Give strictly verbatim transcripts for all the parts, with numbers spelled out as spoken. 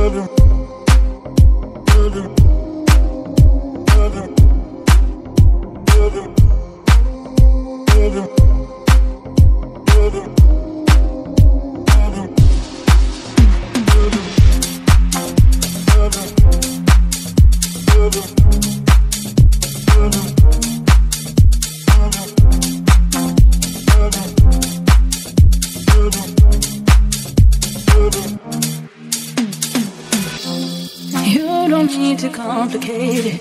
Too complicated.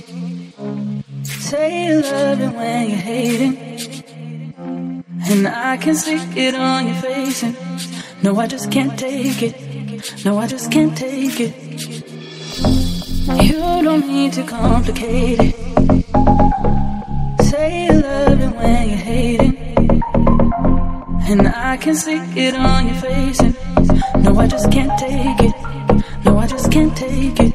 Say you love it when you're hating, and I can see it on your face. And no, I just can't take it. No, I just can't take it. You don't need to complicate it. Say you love it when you're hating, and I can see it on your face. And no, I just can't take it. No, I just can't take it.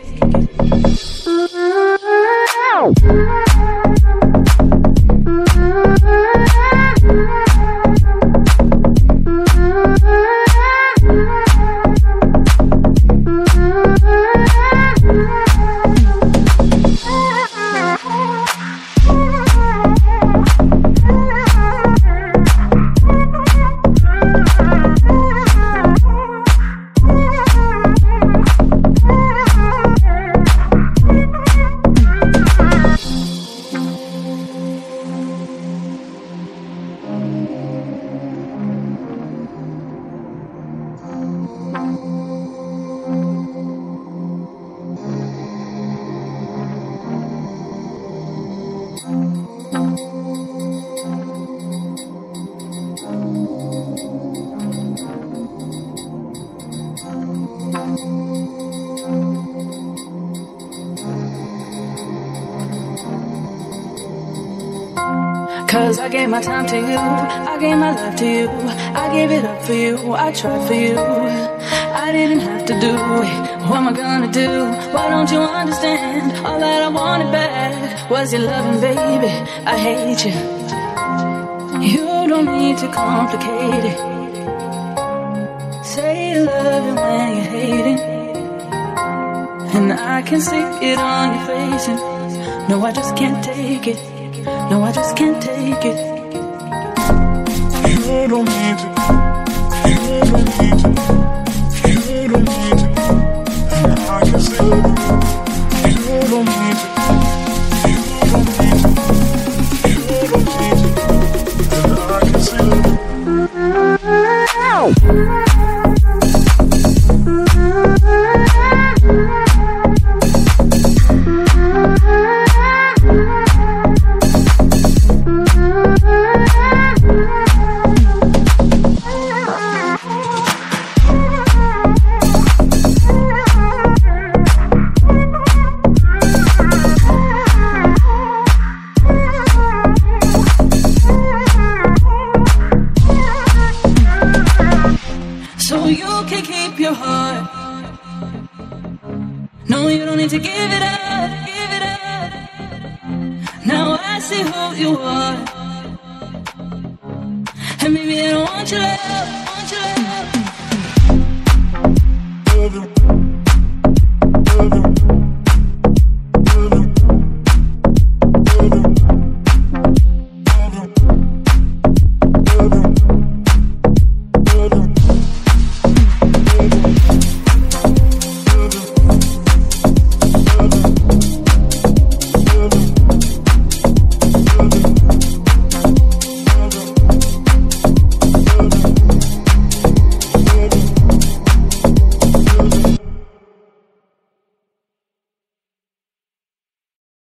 Cause I gave my time to you, I gave my life to you, I gave it up for you, I tried for you. I didn't have to do it, what am I gonna do? Why don't you understand? All that I wanted back was your loving, baby. I hate you. You don't need to complicate it. Say you love it when you're hating, and I can see it on your face. And no, I just can't take it. No, I just can't take it. You don't need to. You don't need to. You don't need to. And I can see it. You don't need to. You don't need to. You don't need to. And I can see it. No, you don't need to give it up, give it up. Now I see who you are, and maybe I don't want your love, want your love.